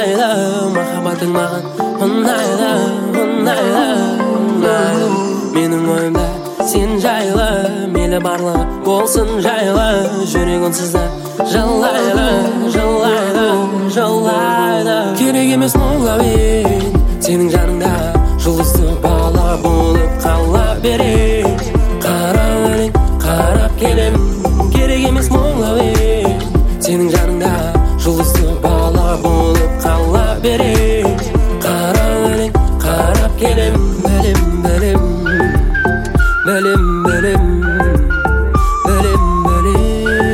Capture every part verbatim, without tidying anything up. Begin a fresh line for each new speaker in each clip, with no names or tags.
ұнайды, махаббатың маған ұнайды, ұнайды, ұнайды. Менің ойымда сен жайлы, мейлі барлығы болсын жайлы, жүрек онсыз да жылайды, жылайды, жылайды. Керек емес мұңлауын, сенің жаныңда жұлдызды бала болып қала берейін. Қарап өлең, қарап келем, керек емес мұңлауын, сенің жаныңда жұлдызды бала болып қала берейін. Қарап өлең, қарап келем, білем, білем, білем, білем, білем, білем.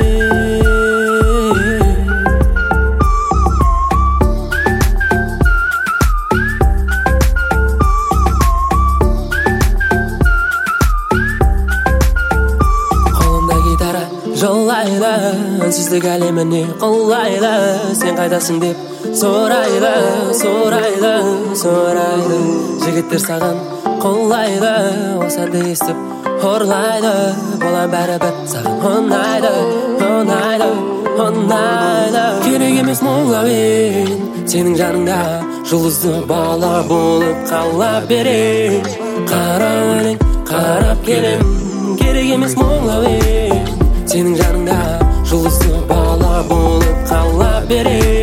Қолымда гитара жолайды, үнсіздік әлеміне қолайды. Сен қайдасың деп сұрайды, сұрайды, сұрайды. Жігіттер саған қолайды, осы әнді естіп ұрлайды. Бола бәрібір саған ұнайды, ұнайды, ұнайды. Керек емес мұңлауын, сенің жаныңда жұлдызды бала болып қала берейін. Қарап өлең, қарап келем, керек емес мұңлауын, сенің жаныңда жұлдызды бала болып қала берейін.